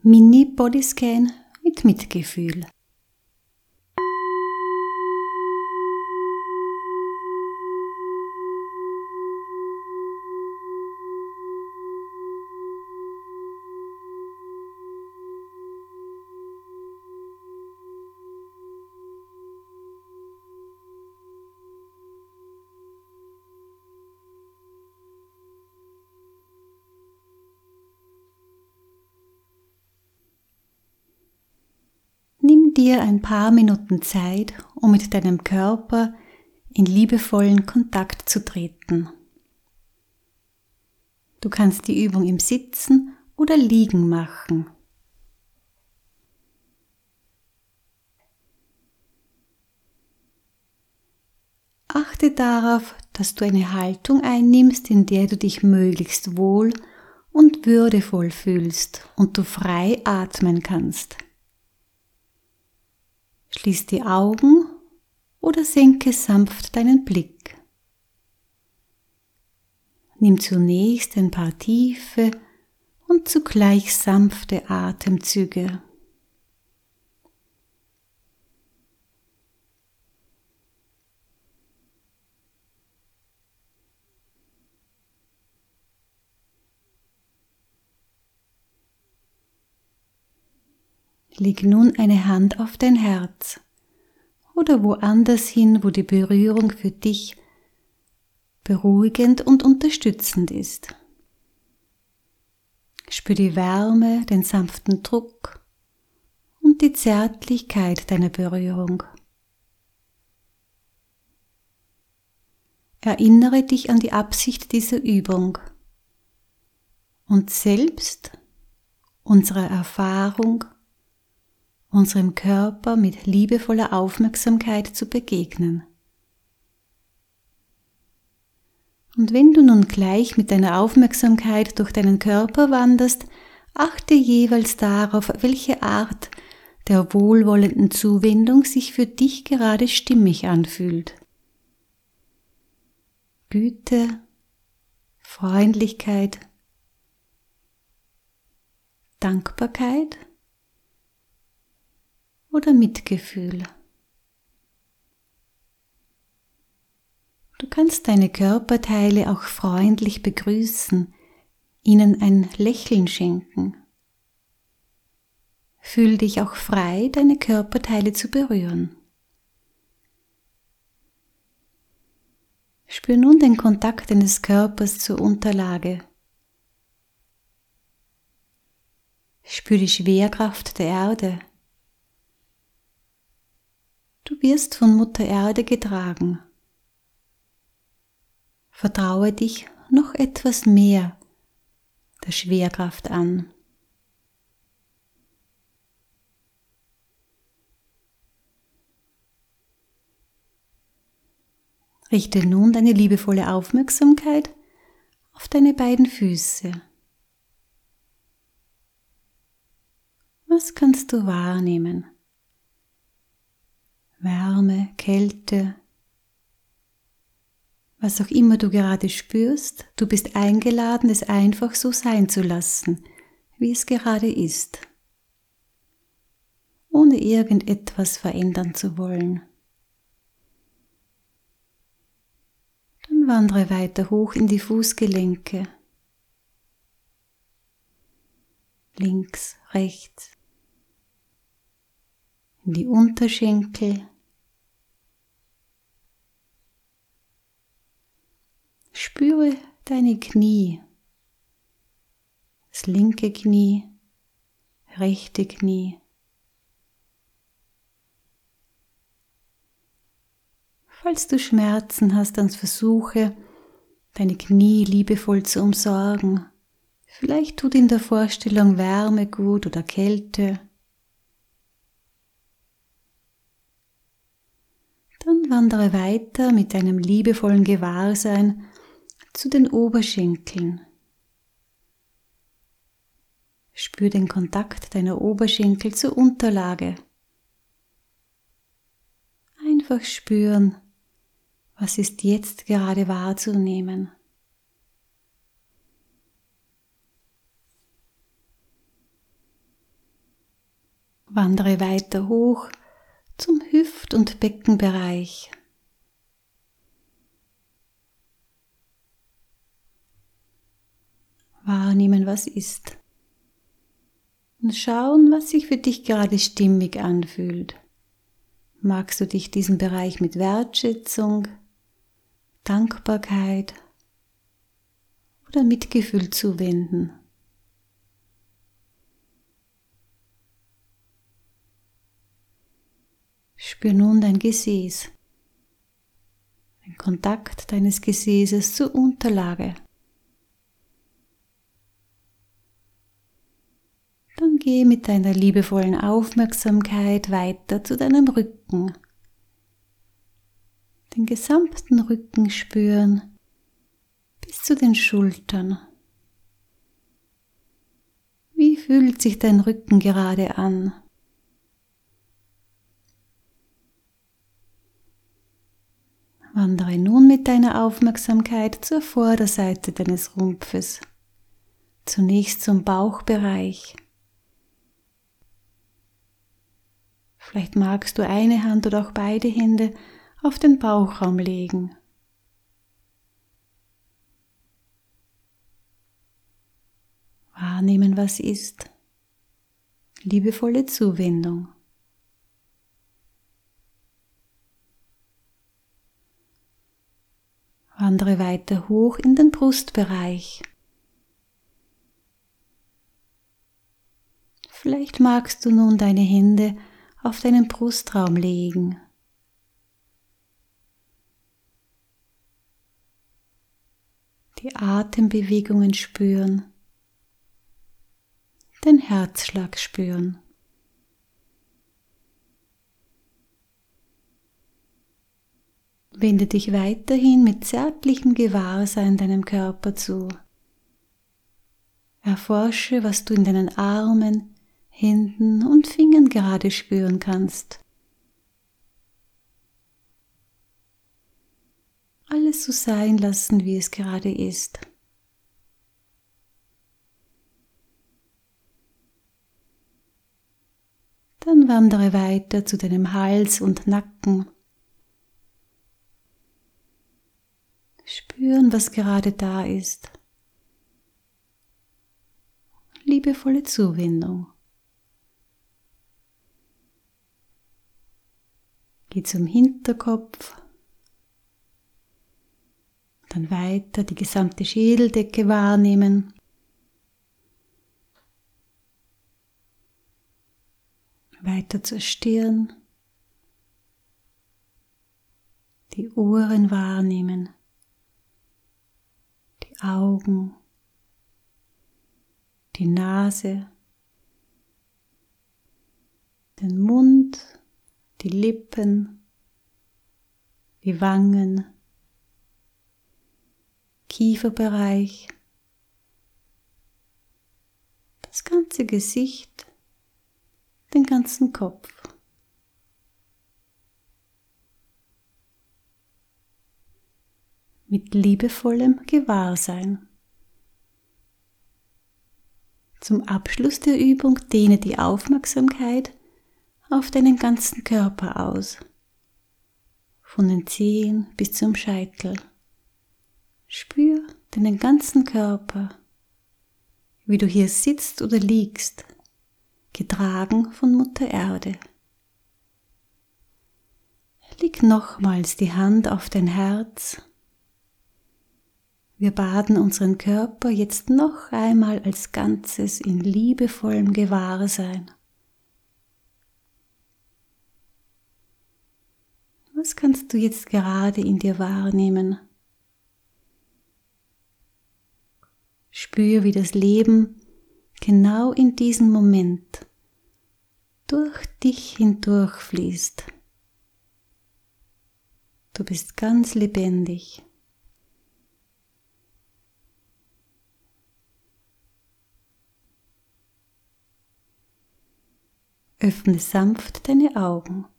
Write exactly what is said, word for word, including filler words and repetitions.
Mini-Bodyscan mit Mitgefühl. Nimm dir ein paar Minuten Zeit, um mit deinem Körper in liebevollen Kontakt zu treten. Du kannst die Übung im Sitzen oder Liegen machen. Achte darauf, dass du eine Haltung einnimmst, in der du dich möglichst wohl und würdevoll fühlst und du frei atmen kannst. Schließ die Augen oder senke sanft deinen Blick. Nimm zunächst ein paar tiefe und zugleich sanfte Atemzüge. Leg nun eine Hand auf dein Herz oder woanders hin, wo die Berührung für dich beruhigend und unterstützend ist. Spür die Wärme, den sanften Druck und die Zärtlichkeit deiner Berührung. Erinnere dich an die Absicht dieser Übung und selbst unserer Erfahrung, unserem Körper mit liebevoller Aufmerksamkeit zu begegnen. Und wenn du nun gleich mit deiner Aufmerksamkeit durch deinen Körper wanderst, achte jeweils darauf, welche Art der wohlwollenden Zuwendung sich für dich gerade stimmig anfühlt. Güte, Freundlichkeit, Dankbarkeit oder Mitgefühl. Du kannst deine Körperteile auch freundlich begrüßen, ihnen ein Lächeln schenken. Fühl dich auch frei, deine Körperteile zu berühren. Spür nun den Kontakt deines Körpers zur Unterlage. Spür die Schwerkraft der Erde. Du wirst von Mutter Erde getragen. Vertraue dich noch etwas mehr der Schwerkraft an. Richte nun deine liebevolle Aufmerksamkeit auf deine beiden Füße. Was kannst du wahrnehmen? Wärme, Kälte, was auch immer du gerade spürst, du bist eingeladen, es einfach so sein zu lassen, wie es gerade ist, ohne irgendetwas verändern zu wollen. Dann wandere weiter hoch in die Fußgelenke, links, rechts, in die Unterschenkel. Spüre deine Knie, das linke Knie, rechte Knie. Falls du Schmerzen hast, dann versuche, deine Knie liebevoll zu umsorgen. Vielleicht tut in der Vorstellung Wärme gut oder Kälte. Dann wandere weiter mit deinem liebevollen Gewahrsein zu den Oberschenkeln. Spür den Kontakt deiner Oberschenkel zur Unterlage. Einfach spüren, was ist jetzt gerade wahrzunehmen. Wandere weiter hoch zum Hüft- und Beckenbereich. Wahrnehmen, was ist. Und schauen, was sich für dich gerade stimmig anfühlt. Magst du dich diesem Bereich mit Wertschätzung, Dankbarkeit oder Mitgefühl zuwenden? Spür nun dein Gesäß, den Kontakt deines Gesäßes zur Unterlage. Dann geh mit deiner liebevollen Aufmerksamkeit weiter zu deinem Rücken. Den gesamten Rücken spüren bis zu den Schultern. Wie fühlt sich dein Rücken gerade an? Wandere nun mit deiner Aufmerksamkeit zur Vorderseite deines Rumpfes, zunächst zum Bauchbereich. Vielleicht magst du eine Hand oder auch beide Hände auf den Bauchraum legen. Wahrnehmen, was ist. Liebevolle Zuwendung. Wandere weiter hoch in den Brustbereich. Vielleicht magst du nun deine Hände auf deinen Brustraum legen. Die Atembewegungen spüren, den Herzschlag spüren. Wende dich weiterhin mit zärtlichem Gewahrsein deinem Körper zu. Erforsche, was du in deinen Armen, Händen und Fingern gerade spüren kannst. Alles so sein lassen, wie es gerade ist. Dann wandere weiter zu deinem Hals und Nacken. Spüren, was gerade da ist. Liebevolle Zuwendung. Geh zum Hinterkopf, dann weiter die gesamte Schädeldecke wahrnehmen. Weiter zur Stirn, die Ohren wahrnehmen, die Augen, die Nase, den Mund, die Lippen, die Wangen, Kieferbereich, das ganze Gesicht, den ganzen Kopf. Mit liebevollem Gewahrsein. Zum Abschluss der Übung dehne die Aufmerksamkeit auf deinen ganzen Körper aus, von den Zehen bis zum Scheitel. Spür deinen ganzen Körper, wie du hier sitzt oder liegst, getragen von Mutter Erde. Leg nochmals die Hand auf dein Herz. Wir baden unseren Körper jetzt noch einmal als Ganzes in liebevollem Gewahrsein. Was kannst du jetzt gerade in dir wahrnehmen? Spür, wie das Leben genau in diesem Moment durch dich hindurch fließt. Du bist ganz lebendig. Öffne sanft deine Augen.